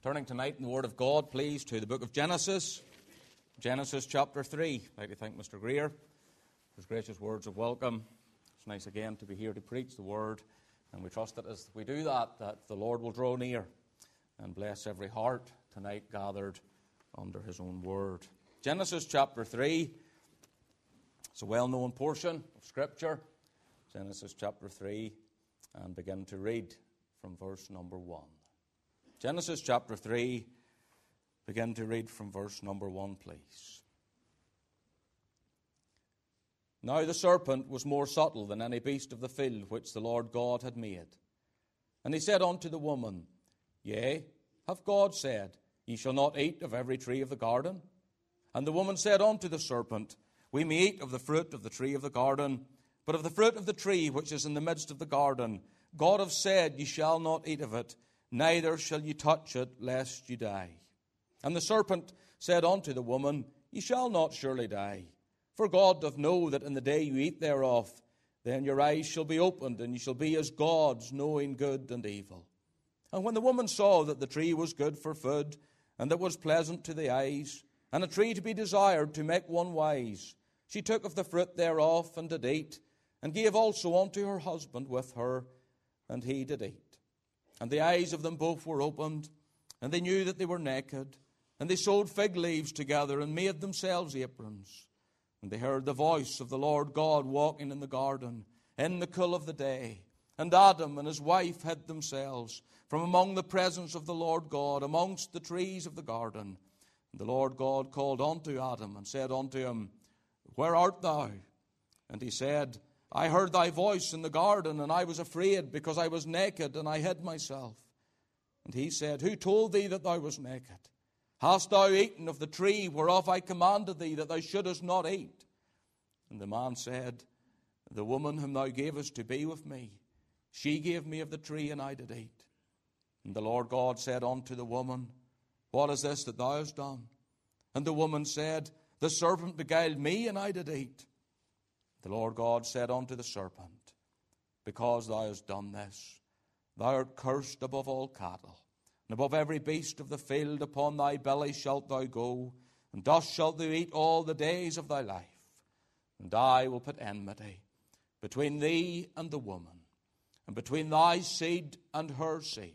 Turning tonight in the Word of God, please, to the book of Genesis. Genesis chapter 3. I'd like to thank Mr. Greer for his gracious words of welcome. It's nice again to be here to preach the Word. And we trust that as we do that the Lord will draw near and bless every heart tonight gathered under His own Word. Genesis chapter 3. It's a well-known portion of Scripture. Genesis chapter 3. And begin to read from verse number 1. Genesis chapter 3, begin to read from verse number 1, please. Now the serpent was more subtle than any beast of the field which the Lord God had made. And he said unto the woman, Yea, hath God said, Ye shall not eat of every tree of the garden? And the woman said unto the serpent, We may eat of the fruit of the tree of the garden, but of the fruit of the tree which is in the midst of the garden, God hath said, Ye shall not eat of it, neither shall ye touch it, lest ye die. And the serpent said unto the woman, Ye shall not surely die. For God doth know that in the day you eat thereof, then your eyes shall be opened, and ye shall be as gods, knowing good and evil. And when the woman saw that the tree was good for food, and that was pleasant to the eyes, and a tree to be desired to make one wise, she took of the fruit thereof, and did eat, and gave also unto her husband with her, and he did eat. And the eyes of them both were opened, and they knew that they were naked. And they sewed fig leaves together, and made themselves aprons. And they heard the voice of the Lord God walking in the garden in the cool of the day. And Adam and his wife hid themselves from among the presence of the Lord God, amongst the trees of the garden. And the Lord God called unto Adam, and said unto him, Where art thou? And he said, I heard thy voice in the garden, and I was afraid, because I was naked, and I hid myself. And he said, Who told thee that thou wast naked? Hast thou eaten of the tree whereof I commanded thee that thou shouldest not eat? And the man said, The woman whom thou gavest to be with me, she gave me of the tree, and I did eat. And the Lord God said unto the woman, What is this that thou hast done? And the woman said, The serpent beguiled me, and I did eat. The Lord God said unto the serpent, Because thou hast done this, thou art cursed above all cattle, and above every beast of the field. Upon thy belly shalt thou go, and dust shalt thou eat all the days of thy life. And I will put enmity between thee and the woman, and between thy seed and her seed.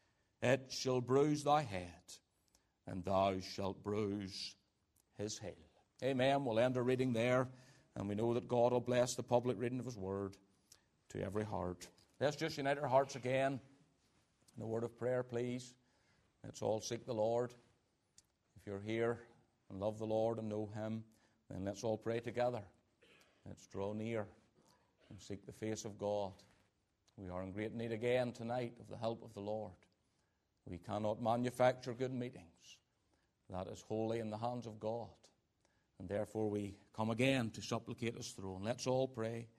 It shall bruise thy head, and thou shalt bruise his heel. Amen. We'll end our reading there. And we know that God will bless the public reading of His Word to every heart. Let's just unite our hearts again in a word of prayer, please. Let's all seek the Lord. If you're here and love the Lord and know Him, then let's all pray together. Let's draw near and seek the face of God. We are in great need again tonight of the help of the Lord. We cannot manufacture good meetings. That is wholly in the hands of God. And therefore we come again to supplicate His throne. Let's all pray.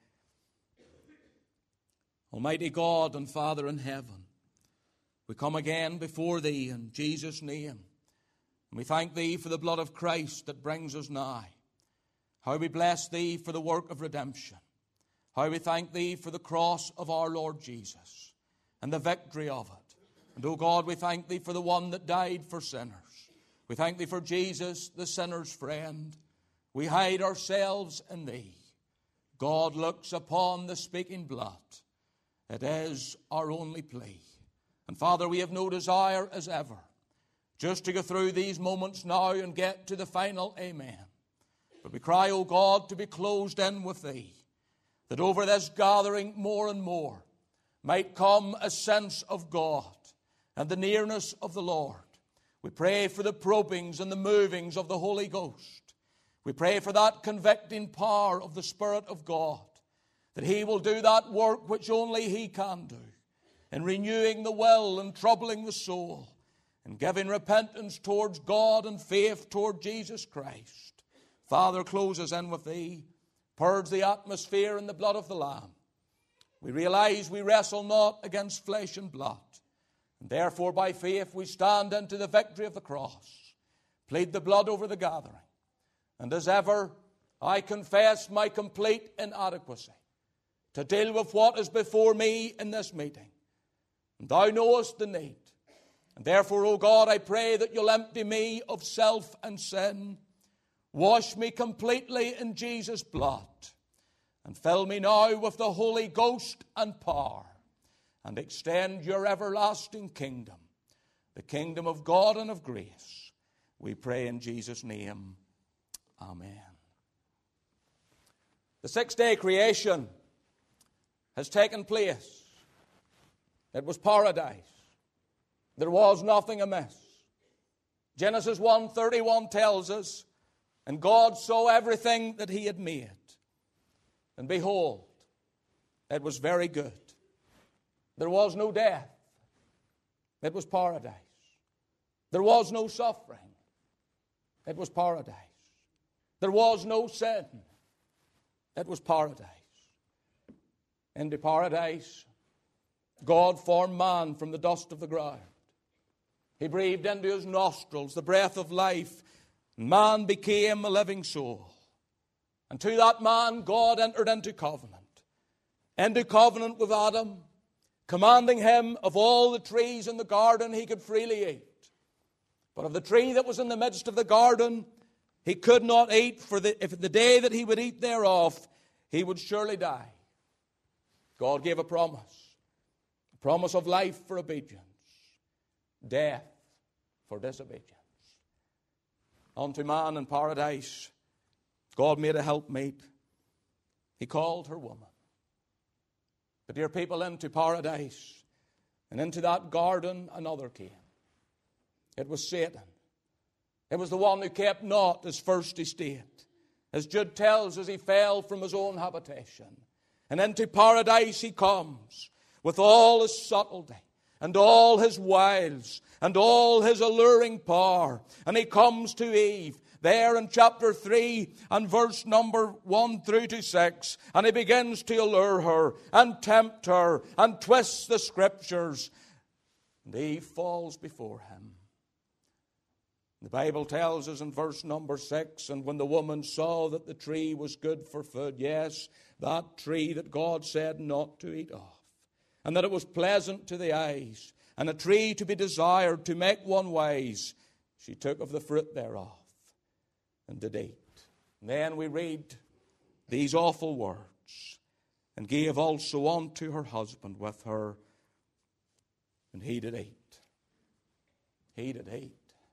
Almighty God and Father in heaven, we come again before Thee in Jesus' name. And we thank Thee for the blood of Christ that brings us nigh. How we bless Thee for the work of redemption. How we thank Thee for the cross of our Lord Jesus and the victory of it. And, O God, we thank Thee for the one that died for sinners. We thank Thee for Jesus, the sinner's friend. We hide ourselves in Thee. God looks upon the speaking blood. It is our only plea. And Father, we have no desire as ever just to go through these moments now and get to the final amen. But we cry, O God, to be closed in with Thee, that over this gathering more and more might come a sense of God and the nearness of the Lord. We pray for the probings and the movings of the Holy Ghost. We pray for that convicting power of the Spirit of God, that He will do that work which only He can do, in renewing the will and troubling the soul, and giving repentance towards God and faith toward Jesus Christ. Father, close us in with Thee. Purge the atmosphere in the blood of the Lamb. We realize we wrestle not against flesh and blood, and therefore by faith we stand into the victory of the cross. Plead the blood over the gathering. And as ever, I confess my complete inadequacy to deal with what is before me in this meeting. And Thou knowest the need. And therefore, O God, I pray that you'll empty me of self and sin. Wash me completely in Jesus' blood. And fill me now with the Holy Ghost and power. And extend your everlasting kingdom, the kingdom of God and of grace. We pray in Jesus' name. Amen. The sixth-day creation has taken place. It was paradise. There was nothing amiss. Genesis 1:31 tells us, and God saw everything that he had made. And behold, it was very good. There was no death. It was paradise. There was no suffering. It was paradise. There was no sin. It was paradise. Into paradise, God formed man from the dust of the ground. He breathed into his nostrils the breath of life. Man became a living soul. And to that man, God entered into covenant with Adam, commanding him of all the trees in the garden he could freely eat. But of the tree that was in the midst of the garden, he could not eat, for if the day that he would eat thereof, he would surely die. God gave a promise of life for obedience, death for disobedience. Unto man in paradise, God made a helpmate. He called her woman. But dear people, into paradise and into that garden another came. It was Satan. It was the one who kept not his first estate. As Jude tells us, he fell from his own habitation. And into paradise he comes with all his subtlety and all his wiles and all his alluring power. And he comes to Eve there in chapter 3 and verse number 1 through to 6. And he begins to allure her and tempt her and twists the scriptures. And Eve falls before him. The Bible tells us in verse number 6, and when the woman saw that the tree was good for food, yes, that tree that God said not to eat of, and that it was pleasant to the eyes, and a tree to be desired to make one wise, she took of the fruit thereof and did eat. And then we read these awful words, and gave also unto her husband with her, and he did eat. He did eat.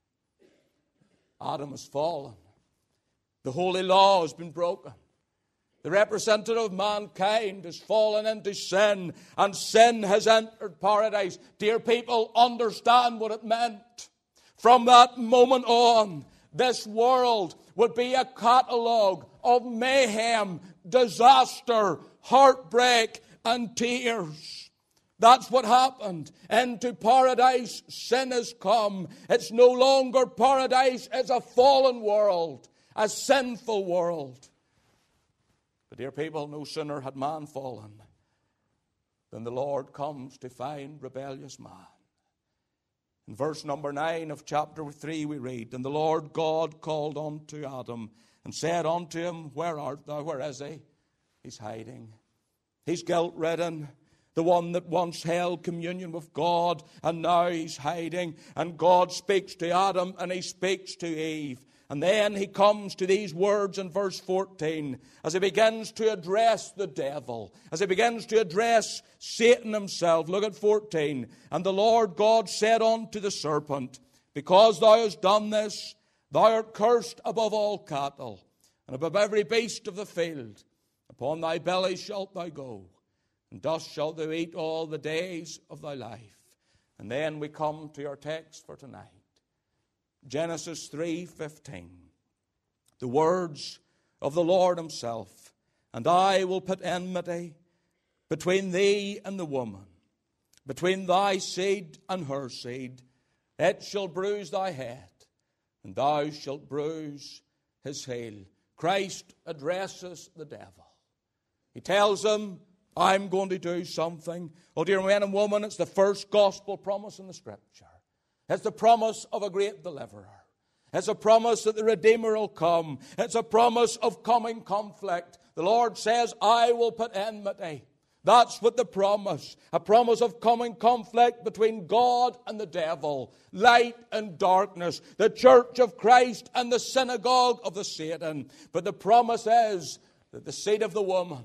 Adam has fallen. The holy law has been broken. The representative of mankind has fallen into sin, and sin has entered paradise. Dear people, understand what it meant. From that moment on, this world would be a catalogue of mayhem, disaster, heartbreak, and tears. That's what happened. Into paradise, sin has come. It's no longer paradise. It's a fallen world, a sinful world. But dear people, no sooner had man fallen than the Lord comes to find rebellious man. In verse number 9 of chapter 3 we read, and the Lord God called unto Adam and said unto him, where art thou? Where is he? He's hiding. He's guilt-ridden. The one that once held communion with God, and now he's hiding. And God speaks to Adam, and he speaks to Eve. And then he comes to these words in verse 14, as he begins to address the devil, as he begins to address Satan himself. Look at 14. And the Lord God said unto the serpent, because thou hast done this, thou art cursed above all cattle, and above every beast of the field. Upon thy belly shalt thou go, and dust shalt thou eat all the days of thy life. And then we come to our text for tonight. Genesis 3:15. The words of the Lord himself. And I will put enmity between thee and the woman, between thy seed and her seed. It shall bruise thy head, and thou shalt bruise his heel. Christ addresses the devil. He tells him, I'm going to do something. Oh, dear men and women, it's the first gospel promise in the Scripture. It's the promise of a great deliverer. It's a promise that the Redeemer will come. It's a promise of coming conflict. The Lord says, I will put enmity That's what the promise, a promise of coming conflict between God and the devil, light and darkness, the church of Christ and the synagogue of the Satan. But the promise is that the seed of the woman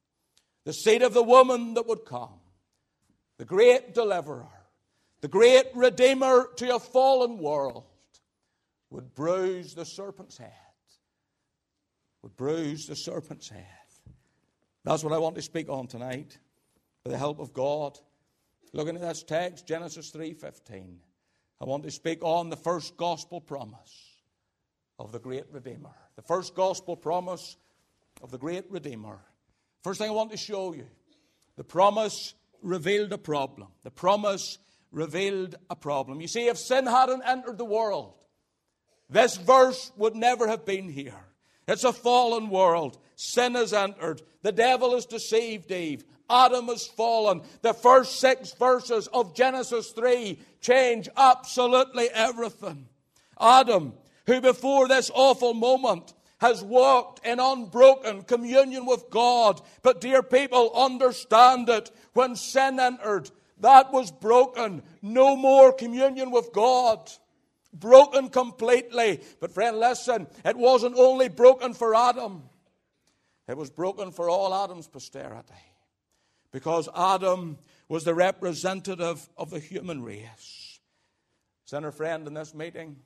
that would come, the great deliverer, the great redeemer to a fallen world, would bruise the serpent's head. Would bruise the serpent's head. That's what I want to speak on tonight, with the help of God. Looking at this text, Genesis 3:15, I want to speak on the first gospel promise of the great Redeemer. The first gospel promise of the great Redeemer. First thing I want to show you, the promise revealed a problem. The promise revealed a problem. You see, if sin hadn't entered the world, this verse would never have been here. It's a fallen world. Sin has entered. The devil has deceived Eve. Adam has fallen. The first 6 verses of Genesis 3 change absolutely everything. Adam, who before this awful moment has walked in unbroken communion with God. But dear people, understand it. When sin entered, that was broken. No more communion with God. Broken completely. But friend, listen, it wasn't only broken for Adam. It was broken for all Adam's posterity. Because Adam was the representative of the human race. Sinner friend, in this meeting,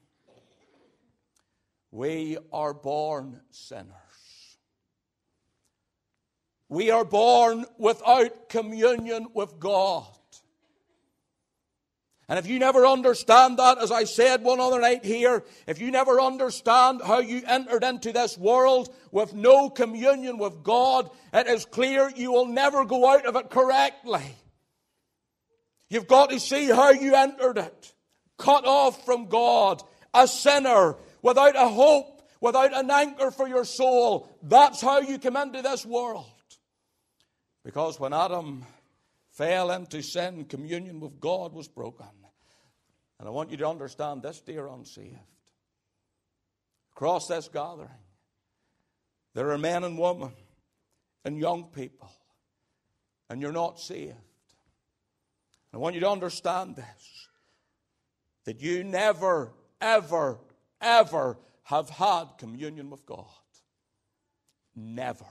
we are born sinners. We are born without communion with God. And if you never understand that, as I said one other night here, if you never understand how you entered into this world with no communion with God, it is clear you will never go out of it correctly. You've got to see how you entered it. Cut off from God, a sinner, without a hope, without an anchor for your soul. That's how you come into this world. Because when Adam fell into sin, communion with God was broken. And I want you to understand this, dear unsaved. Across this gathering, there are men and women and young people, and you're not saved. I want you to understand this, that you never, ever, ever have had communion with God. Never.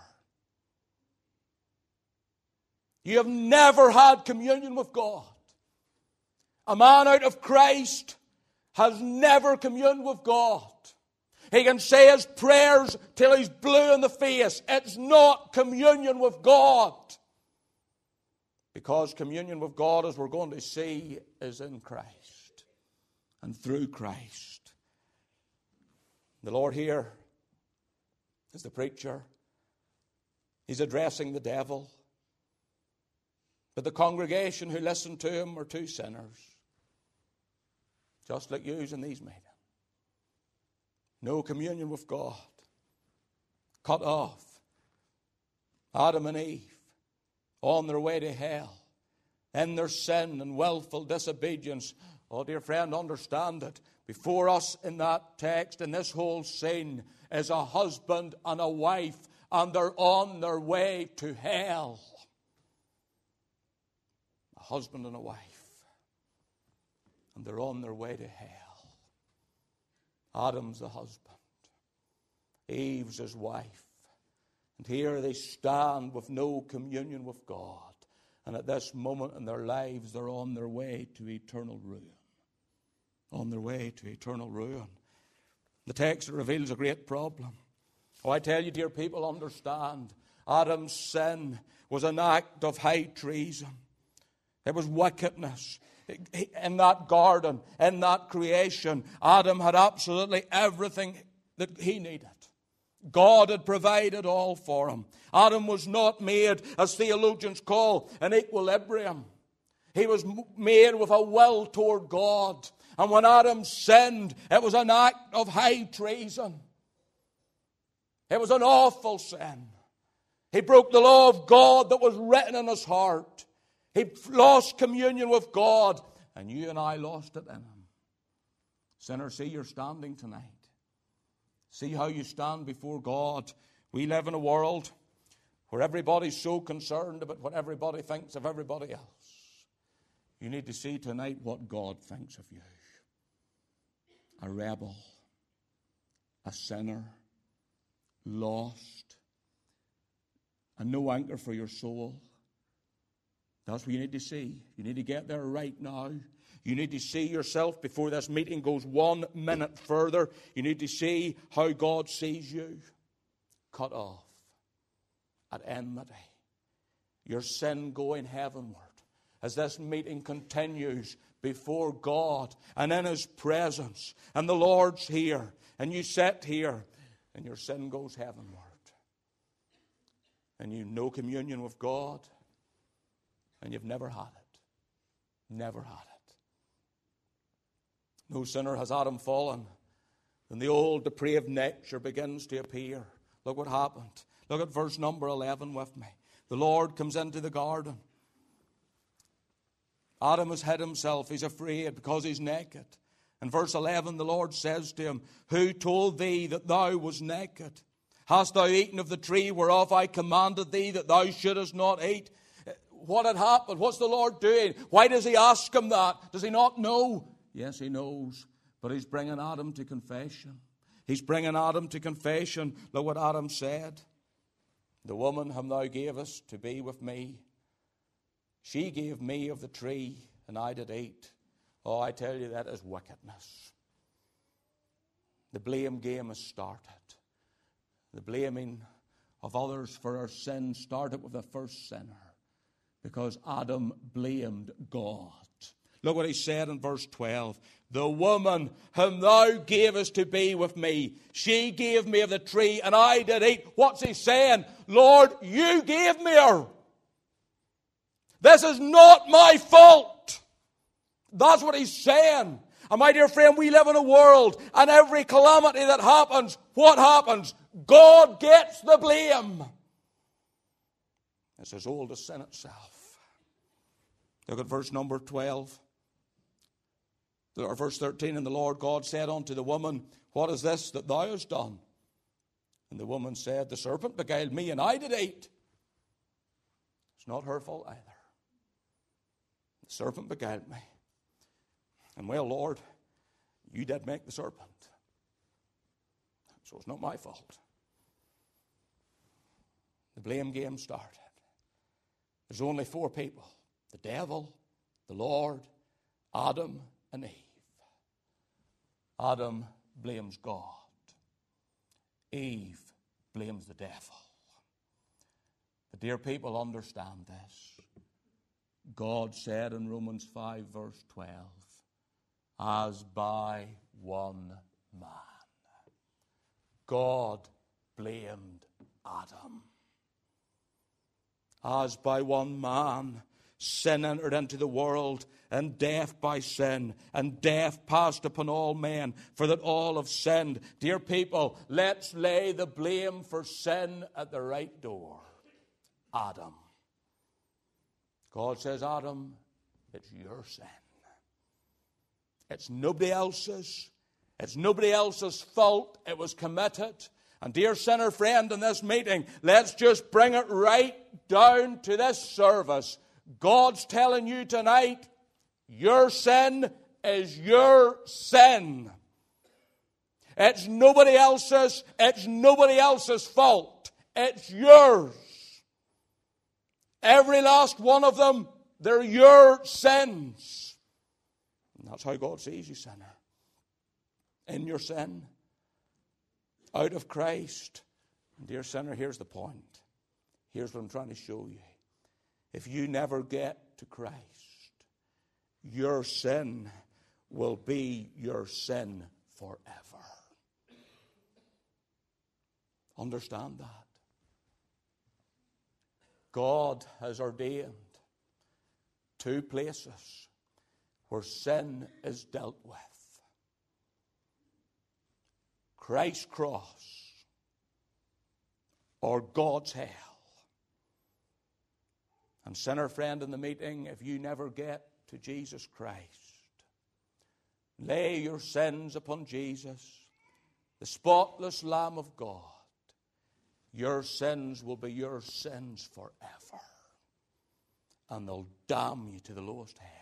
You have never had communion with God. A man out of Christ has never communed with God. He can say his prayers till he's blue in the face. It's not communion with God. Because communion with God, as we're going to see, is in Christ and through Christ. The Lord here is the preacher. He's addressing the devil. But the congregation who listened to him were two sinners, just like yous in these meetings. No communion with God. Cut off. Adam and Eve on their way to hell in their sin and willful disobedience. Oh, dear friend, understand it. Before us in that text, in this whole scene, is a husband and a wife, and they're on their way to hell. A husband and a wife, and they're on their way to hell. Adam's the husband. Eve's his wife. And here they stand with no communion with God. And at this moment in their lives, they're on their way to eternal ruin. On their way to eternal ruin. The text reveals a great problem. Oh, I tell you, dear people, understand. Adam's sin was an act of high treason. It was wickedness. In that garden, in that creation, Adam had absolutely everything that he needed. God had provided all for him. Adam was not made, as theologians call, an equilibrium. He was made with a will toward God. And when Adam sinned, it was an act of high treason. It was an awful sin. He broke the law of God that was written in his heart. He lost communion with God, and you and I lost it in him. Sinner, see you're standing tonight. See how you stand before God. We live in a world where everybody's so concerned about what everybody thinks of everybody else. You need to see tonight what God thinks of you. A rebel, a sinner, lost, and no anchor for your soul. That's what you need to see. You need to get there right now. You need to see yourself before this meeting goes 1 minute further. You need to see how God sees you. Cut off at enmity. Your sin going heavenward. As this meeting continues before God and in His presence, and the Lord's here, and you sit here, and your sin goes heavenward. And you've no communion with God, and you've never had it. Never had it. No sooner has Adam fallen than the old depraved nature begins to appear. Look what happened. Look at verse number 11 with me. The Lord comes into the garden. Adam has hid himself. He's afraid because he's naked. In verse 11, the Lord says to him, "Who told thee that thou wast naked? Hast thou eaten of the tree whereof I commanded thee that thou shouldest not eat?" What had happened? What's the Lord doing? Why does He ask him that? Does He not know? Yes, He knows. But He's bringing Adam to confession. He's bringing Adam to confession. Look what Adam said. "The woman whom thou gavest to be with me, she gave me of the tree, and I did eat." Oh, I tell you, that is wickedness. The blame game has started. The blaming of others for our sin started with the first sinner, because Adam blamed God. Look what he said in verse 12. "The woman whom thou gavest to be with me, she gave me of the tree, and I did eat." What's he saying? Lord, you gave me her. This is not my fault. That's what he's saying. And my dear friend, we live in a world, and every calamity that happens, what happens? God gets the blame. It's as old as sin itself. Look at verse number 12. Or verse 13, "And the Lord God said unto the woman, What is this that thou hast done? And the woman said, The serpent beguiled me, and I did eat." It's not her fault either. The serpent beguiled me. And well, Lord, you did make the serpent. So it's not my fault. The blame game started. There's only 4 people. The devil, the Lord, Adam, and Eve. Adam blames God. Eve blames the devil. But dear people, understand this. God said in Romans 5 verse 12, "As by one man." God blamed Adam. As by one man sin entered into the world, and death by sin, and death passed upon all men, for that all have sinned. Dear people, let's lay the blame for sin at the right door. Adam. God says, Adam, it's your sin. It's nobody else's. It's nobody else's fault. It was committed. And dear sinner friend, in this meeting, let's just bring it right down to this service. God's telling you tonight, your sin is your sin. It's nobody else's. It's nobody else's fault. It's yours. Every last one of them, they're your sins. And that's how God sees you, sinner. In your sin, out of Christ. And dear sinner, here's the point. Here's what I'm trying to show you. If you never get to Christ, your sin will be your sin forever. Understand that. God has ordained 2 places where sin is dealt with. Christ's cross or God's hell. And sinner friend in the meeting, if you never get to Jesus Christ, lay your sins upon Jesus, the spotless Lamb of God. your sins will be your sins forever. And they'll damn you to the lowest hell.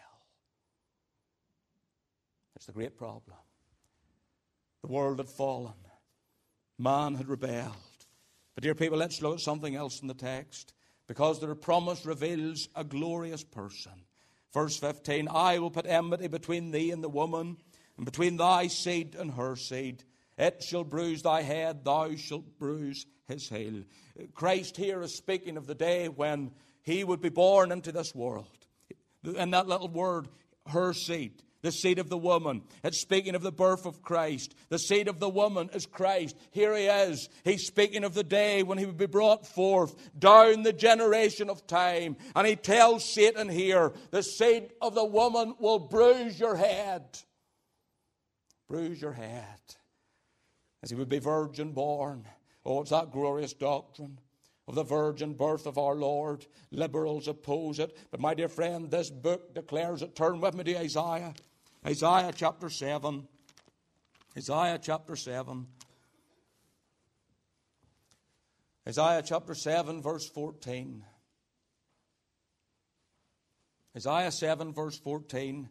It's the great problem. The world had fallen. Man had rebelled. But dear people, let's look at something else in the text. Because the promise reveals a glorious person. Verse 15, I will put enmity between thee and the woman, and between thy seed and her seed. It shall bruise thy head, thou shalt bruise his heel. Christ here is speaking of the day when he would be born into this world. And that little word, her seed, the seed of the woman. It's speaking of the birth of Christ. The seed of the woman is Christ. Here he is. He's speaking of the day when he would be brought forth down the generation of time. And he tells Satan here, the seed of the woman will bruise your head. Bruise your head. As he would be virgin born. Oh, it's that glorious doctrine of the virgin birth of our Lord. Liberals oppose it. But my dear friend, this book declares it. Turn with me to Isaiah. Isaiah chapter 7. Isaiah chapter 7. Isaiah chapter 7 verse 14. Isaiah 7 verse 14.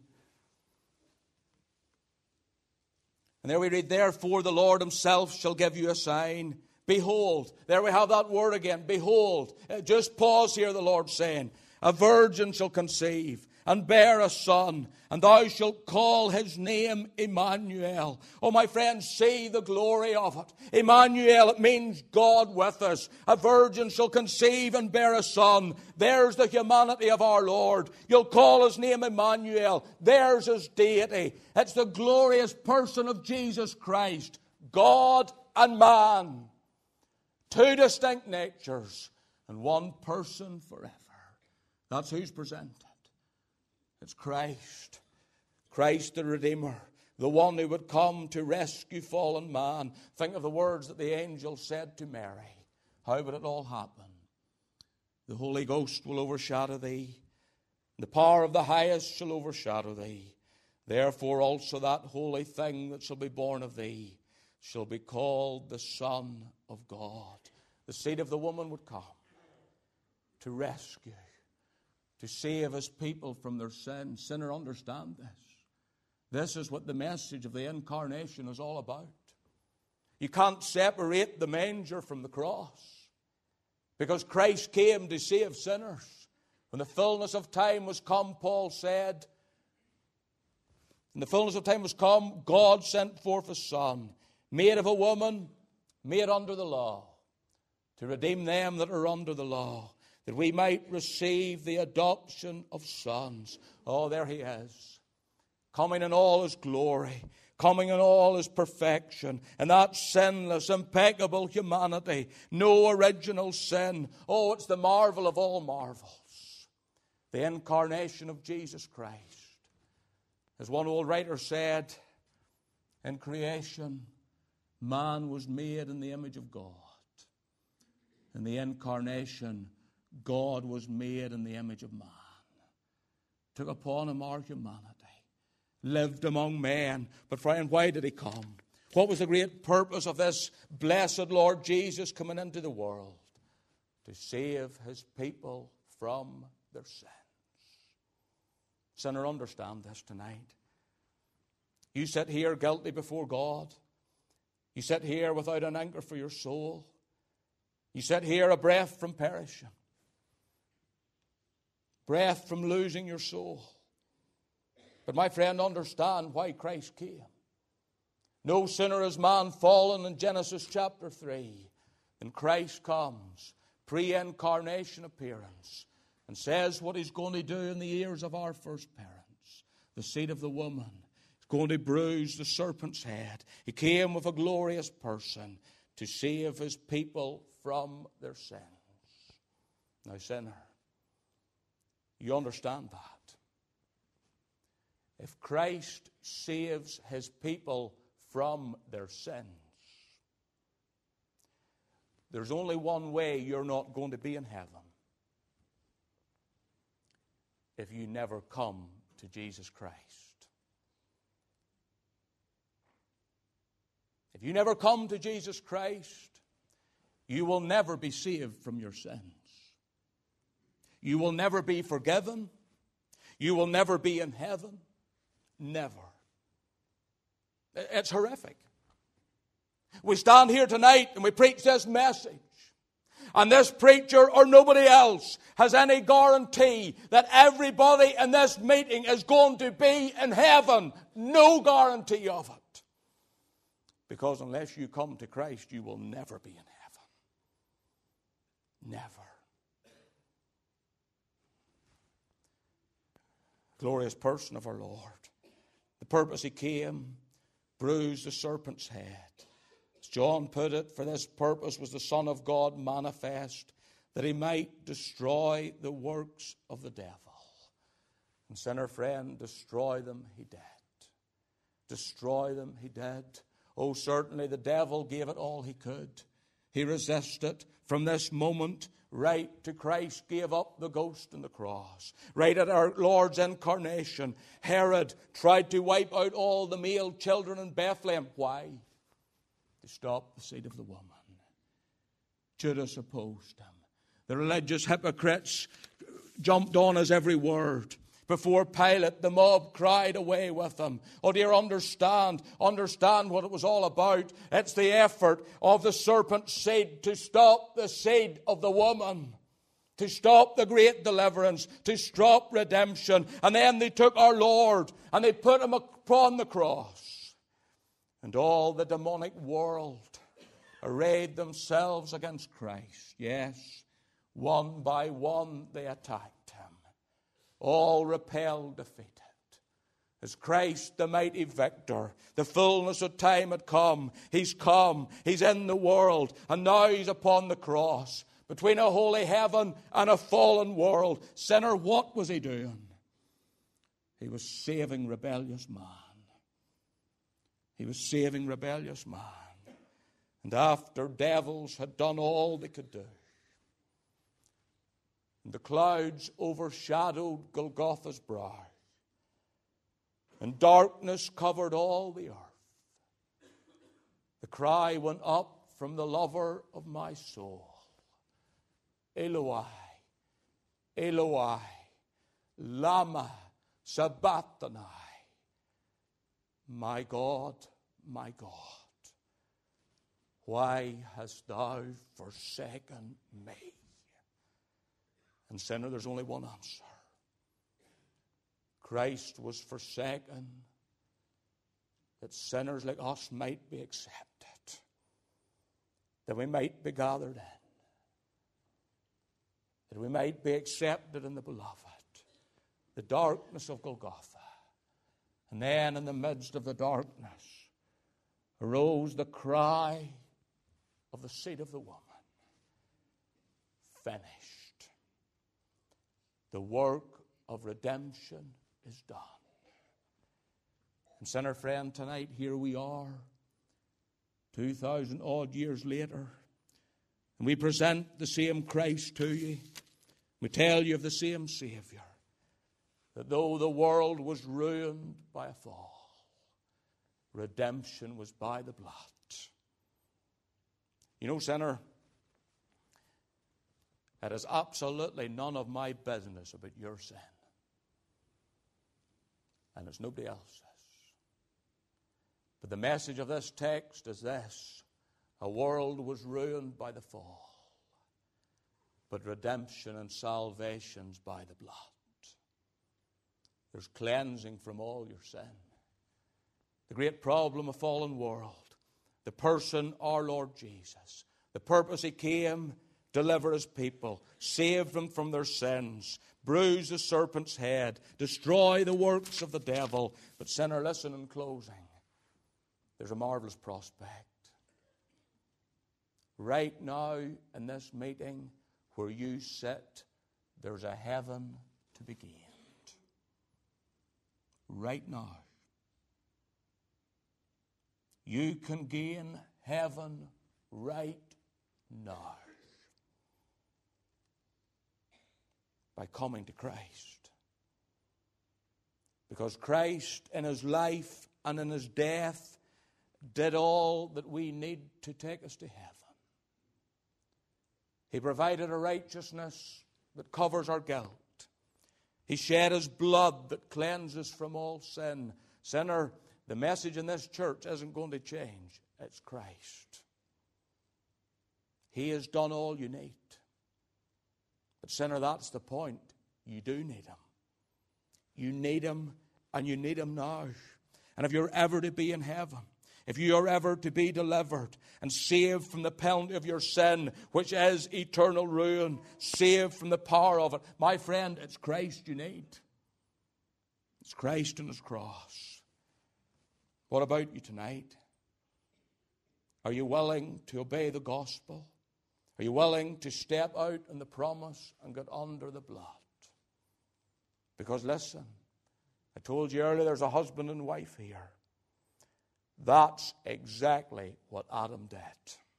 And there we read, therefore the Lord himself shall give you a sign. Behold, there we have that word again, behold. Just pause here, the Lord saying, a virgin shall conceive and bear a son, and thou shalt call his name Emmanuel. Oh, my friends, see the glory of it. Emmanuel, it means God with us. A virgin shall conceive and bear a son. There's the humanity of our Lord. You'll call his name Emmanuel. There's his deity. It's the glorious person of Jesus Christ, God and man. Two distinct natures and one person forever. That's who's presented. It's Christ. Christ the Redeemer. The one who would come to rescue fallen man. Think of the words that the angel said to Mary. How would it all happen? The Holy Ghost will overshadow thee. The power of the highest shall overshadow thee. Therefore also that holy thing that shall be born of thee shall be called the Son of God. The seed of the woman would come to rescue, to save his people from their sins. Sinner, understand this. This is what the message of the incarnation is all about. You can't separate the manger from the cross, because Christ came to save sinners. When the fullness of time was come, Paul said, when the fullness of time was come, God sent forth a Son, made of a woman, made under the law, to redeem them that are under the law, that we might receive the adoption of sons. Oh, there he is, coming in all his glory, coming in all his perfection, and that sinless, impeccable humanity, no original sin. Oh, it's the marvel of all marvels, the incarnation of Jesus Christ. As one old writer said, in creation, man was made in the image of God. In the incarnation, God was made in the image of man. Took upon him our humanity. Lived among men. But friend, why did he come? What was the great purpose of this blessed Lord Jesus coming into the world? To save his people from their sins. Sinner, understand this tonight. You sit here guilty before God. You sit here without an anchor for your soul. You sit here a breath from perishing. Breath from losing your soul. But my friend, understand why Christ came. No sooner is man fallen in Genesis chapter 3 than Christ comes, pre-incarnation appearance, and says what he's going to do in the ears of our first parents. The seed of the woman is going to bruise the serpent's head. He came with a glorious person to save his people from their sins. Now, sinner, you understand that. If Christ saves his people from their sins, there's only one way you're not going to be in heaven. If you never come to Jesus Christ. If you never come to Jesus Christ, you will never be saved from your sins. You will never be forgiven. You will never be in heaven. Never. It's horrific. We stand here tonight and we preach this message. And this preacher or nobody else has any guarantee that everybody in this meeting is going to be in heaven. No guarantee of it. Because unless you come to Christ, you will never be in heaven. Never. Glorious person of our Lord. The purpose he came, bruised the serpent's head. As John put it, for this purpose was the Son of God manifest, that he might destroy the works of the devil. And sinner friend, destroy them he did. Destroy them he did. Oh, certainly the devil gave it all he could. He resisted. From this moment, right to Christ gave up the ghost and the cross. Right at our Lord's incarnation, Herod tried to wipe out all the male children in Bethlehem. Why? To stop the seed of the woman. Judas opposed him. The religious hypocrites jumped on his every word. Before Pilate, the mob cried away with him. Oh dear, understand what it was all about. It's the effort of the serpent's seed to stop the seed of the woman, to stop the great deliverance, to stop redemption. And then they took our Lord and they put him upon the cross. And all the demonic world arrayed themselves against Christ. Yes, one by one they attacked him. All repelled, defeated. As Christ, the mighty victor, the fullness of time had come. He's come. He's in the world. And now he's upon the cross. Between a holy heaven and a fallen world. Sinner, what was he doing? He was saving rebellious man. He was saving rebellious man. And after devils had done all they could do, and the clouds overshadowed Golgotha's brow, and darkness covered all the earth, the cry went up from the lover of my soul, Eloi, Eloi, lama sabachthani. My God, why hast thou forsaken me? And sinner, there's only one answer. Christ was forsaken that sinners like us might be accepted, that we might be gathered in, that we might be accepted in the beloved, the darkness of Golgotha. And then in the midst of the darkness arose the cry of the seed of the woman. Finished. The work of redemption is done. And sinner friend, tonight here we are, 2,000 odd years later, and we present the same Christ to you. We tell you of the same Savior, that though the world was ruined by a fall, redemption was by the blood. You know, sinner, it is absolutely none of my business about your sin. And it's nobody else's. But the message of this text is this: a world was ruined by the fall, but redemption and salvation's by the blood. There's cleansing from all your sin. The great problem of fallen world, the person, our Lord Jesus, the purpose he came, deliver his people, save them from their sins, bruise the serpent's head, destroy the works of the devil. But sinner, listen in closing. There's a marvelous prospect. Right now in this meeting where you sit, there's a heaven to be gained. Right now. You can gain heaven right now by coming to Christ. Because Christ in his life and in his death did all that we need to take us to heaven. He provided a righteousness that covers our guilt. He shed His blood that cleanses from all sin. Sinner, the message in this church isn't going to change. It's Christ. He has done all you need. But sinner, that's the point. You do need Him. You need Him, and you need Him now. And if you're ever to be in heaven, if you are ever to be delivered and saved from the penalty of your sin, which is eternal ruin, saved from the power of it, my friend, it's Christ you need. It's Christ and His cross. What about you tonight? Are you willing to obey the gospel? Are you willing to step out in the promise and get under the blood? Because listen, I told you earlier there's a husband and wife here. That's exactly what Adam did.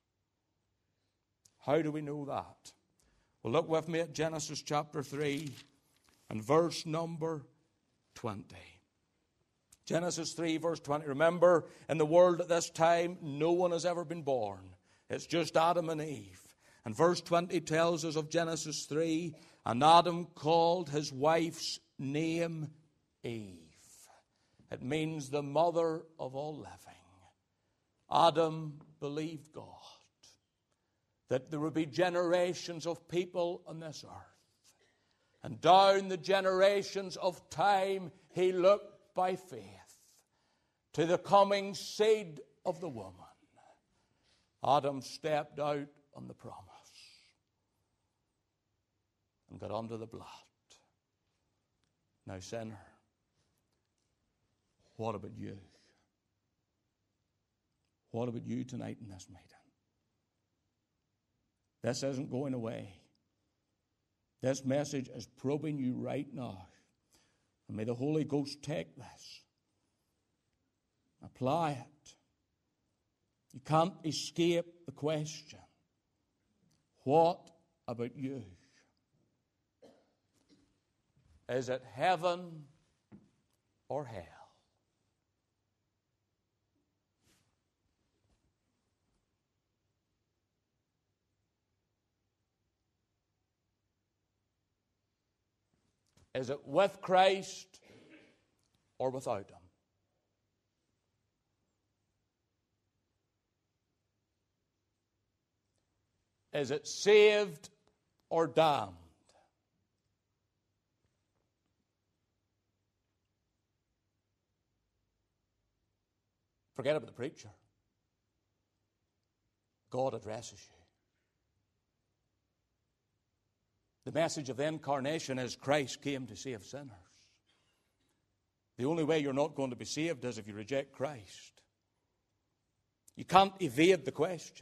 How do we know that? Well, look with me at Genesis chapter 3 and verse number 20. Genesis 3 verse 20. Remember, in the world at this time, no one has ever been born. It's just Adam and Eve. And verse 20 tells us of Genesis 3, and Adam called his wife's name Eve. It means the mother of all living. Adam believed God, that there would be generations of people on this earth. And down the generations of time, he looked by faith to the coming seed of the woman. Adam stepped out on the promise and got under the blood. Now, sinner, what about you? What about you tonight in this meeting? This isn't going away. This message is probing you right now. And may the Holy Ghost take this. Apply it. You can't escape the question. What about you? Is it heaven or hell? Is it with Christ or without Him? Is it saved or damned? Forget about the preacher. God addresses you. The message of the incarnation is Christ came to save sinners. The only way you're not going to be saved is if you reject Christ. You can't evade the question.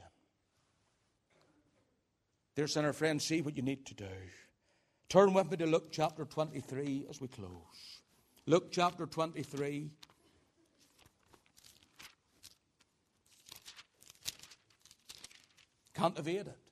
Dear sinner friend, see what you need to do. Turn with me to Luke chapter 23 as we close. Luke chapter 23. Can't evade it.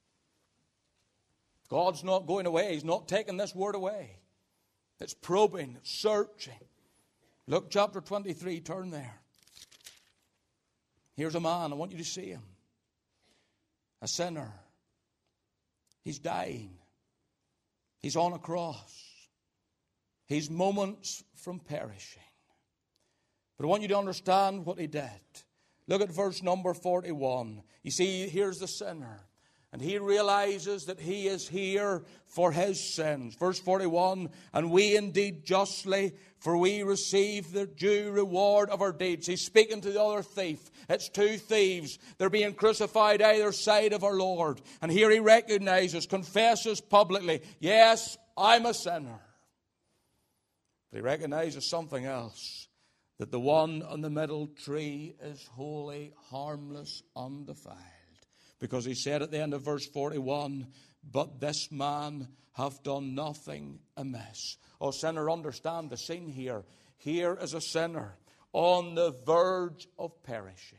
God's not going away. He's not taking this word away. It's probing, it's searching. Luke chapter 23, turn there. Here's a man, I want you to see him. A sinner. He's dying. He's on a cross. He's moments from perishing. But I want you to understand what he did. Look at verse number 41. You see, here's the sinner. And he realizes that he is here for his sins. Verse 41, and we indeed justly, for we receive the due reward of our deeds. He's speaking to the other thief. It's two thieves. They're being crucified either side of our Lord. And here he recognizes, confesses publicly, yes, I'm a sinner. But he recognizes something else, that the one on the middle tree is holy, harmless, undefiled. Because he said at the end of verse 41, but this man hath done nothing amiss. Oh, sinner, understand the scene here. Here is a sinner on the verge of perishing.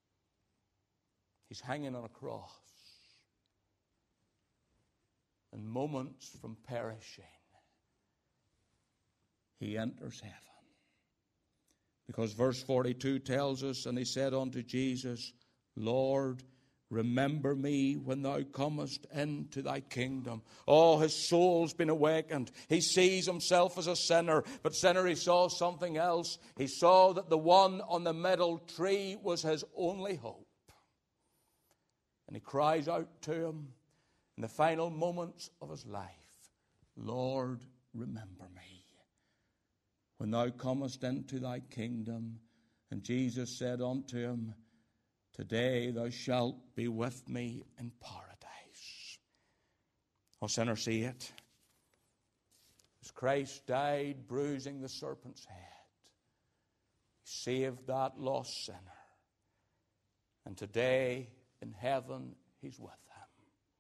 He's hanging on a cross. And moments from perishing, he enters heaven. Because verse 42 tells us, and he said unto Jesus, Lord, remember me when thou comest into thy kingdom. Oh, his soul's been awakened. He sees himself as a sinner. But sinner, he saw something else. He saw that the one on the middle tree was his only hope. And he cries out to him in the final moments of his life, Lord, remember me when thou comest into thy kingdom. And Jesus said unto him, today thou shalt be with me in paradise. Oh, sinner, see it. As Christ died bruising the serpent's head, he saved that lost sinner. And today in heaven he's with him.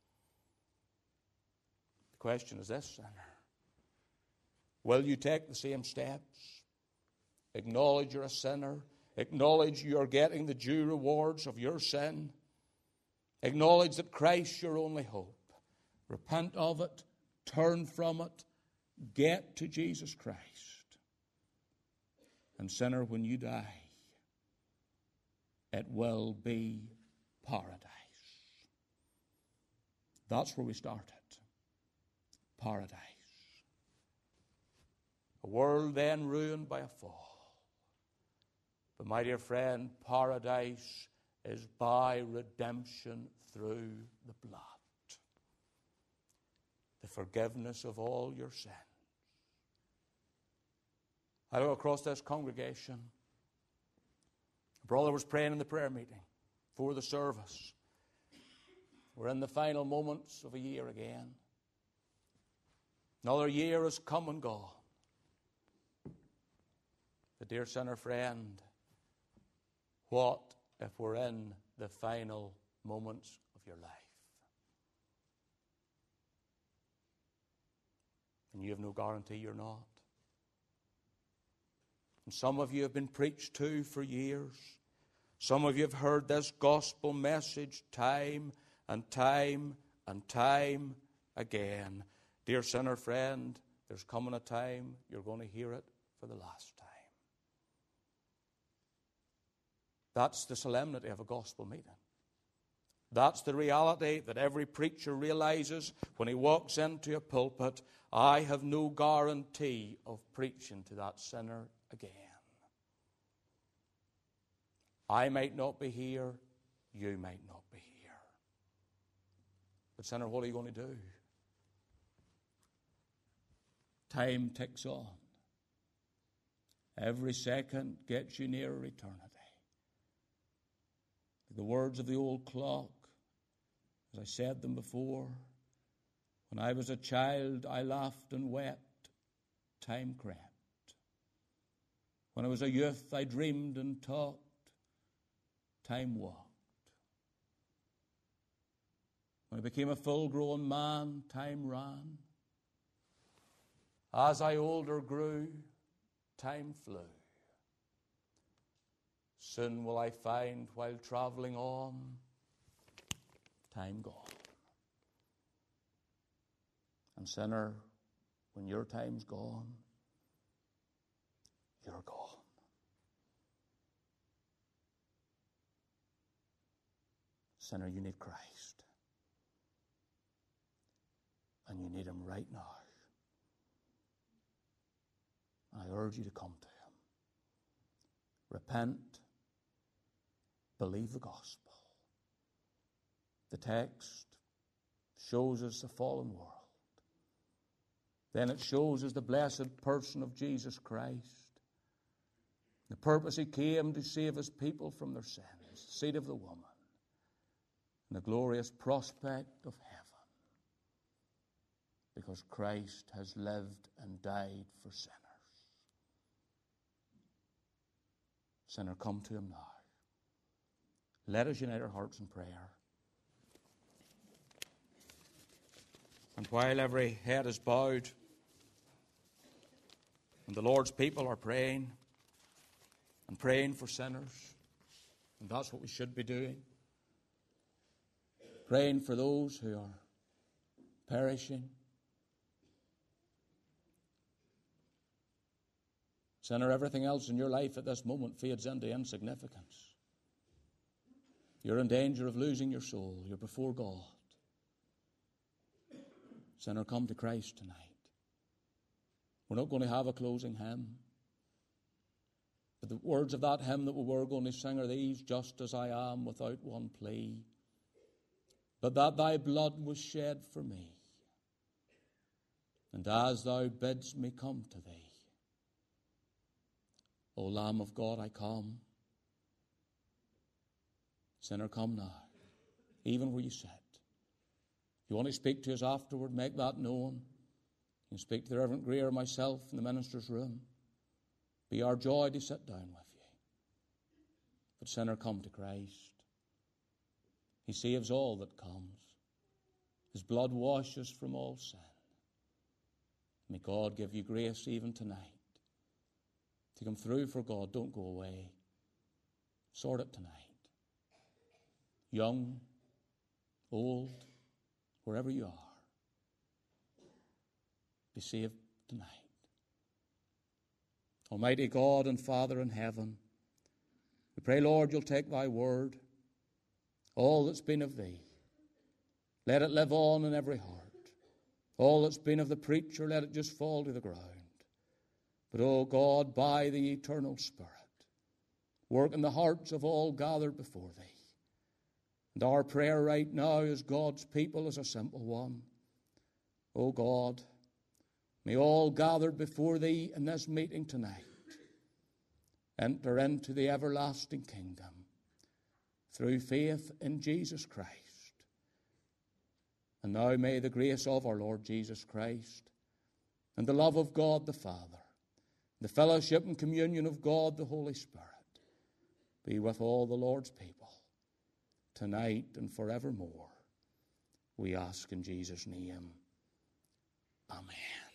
The question is this, sinner. Will you take the same steps? Acknowledge you're a sinner. Acknowledge you are getting the due rewards of your sin. Acknowledge that Christ's your only hope. Repent of it. Turn from it. Get to Jesus Christ. And sinner, when you die, it will be paradise. That's where we started. Paradise. A world then ruined by a fall. But my dear friend, paradise is by redemption through the blood. The forgiveness of all your sins. I look across this congregation. A brother was praying in the prayer meeting before the service. We're in the final moments of a year again. Another year has come and gone. But dear sinner friend, what if we're in the final moments of your life? And you have no guarantee you're not. And some of you have been preached to for years. Some of you have heard this gospel message time and time and time again. Dear sinner friend, there's coming a time you're going to hear it for the last time. That's the solemnity of a gospel meeting. That's the reality that every preacher realizes when he walks into a pulpit. I have no guarantee of preaching to that sinner again. I might not be here, you might not be here. But sinner, what are you going to do? Time ticks on. Every second gets you nearer eternity. The words of the old clock, as I said them before, when I was a child, I laughed and wept, time crept. When I was a youth, I dreamed and talked, time walked. When I became a full-grown man, time ran. As I older grew, time flew. Soon will I find, while traveling on, time gone. And sinner, when your time's gone, you're gone. Sinner, you need Christ. And you need him right now. I urge you to come to him. Repent. Believe the gospel. The text shows us the fallen world. Then it shows us the blessed person of Jesus Christ. The purpose he came to save his people from their sins. The seed of the woman. And the glorious prospect of heaven. Because Christ has lived and died for sinners. Sinner, come to him now. Let us unite our hearts in prayer. And while every head is bowed and the Lord's people are praying and praying for sinners, and that's what we should be doing, praying for those who are perishing. Sinner, everything else in your life at this moment fades into insignificance. You're in danger of losing your soul. You're before God. Sinner, come to Christ tonight. We're not going to have a closing hymn. But the words of that hymn that we were going to sing are these: just as I am without one plea, but that thy blood was shed for me, and as thou bidst me come to thee. O Lamb of God, I come. Sinner, come now, even where you sit. If you want to speak to us afterward, make that known. You can speak to the Reverend Greer or myself in the minister's room. Be our joy to sit down with you. But sinner, come to Christ. He saves all that comes. His blood washes from all sin. May God give you grace even tonight to come through for God. Don't go away. Sort it tonight. Young, old, wherever you are, be saved tonight. Almighty God and Father in heaven, we pray, Lord, you'll take thy word, all that's been of thee. Let it live on in every heart. All that's been of the preacher, let it just fall to the ground. But, oh God, by the eternal Spirit, work in the hearts of all gathered before thee. And our prayer right now as God's people is a simple one. Oh God, may all gathered before thee in this meeting tonight enter into the everlasting kingdom through faith in Jesus Christ. And now may the grace of our Lord Jesus Christ and the love of God the Father, the fellowship and communion of God the Holy Spirit be with all the Lord's people tonight and forevermore. We ask in Jesus' name. Amen.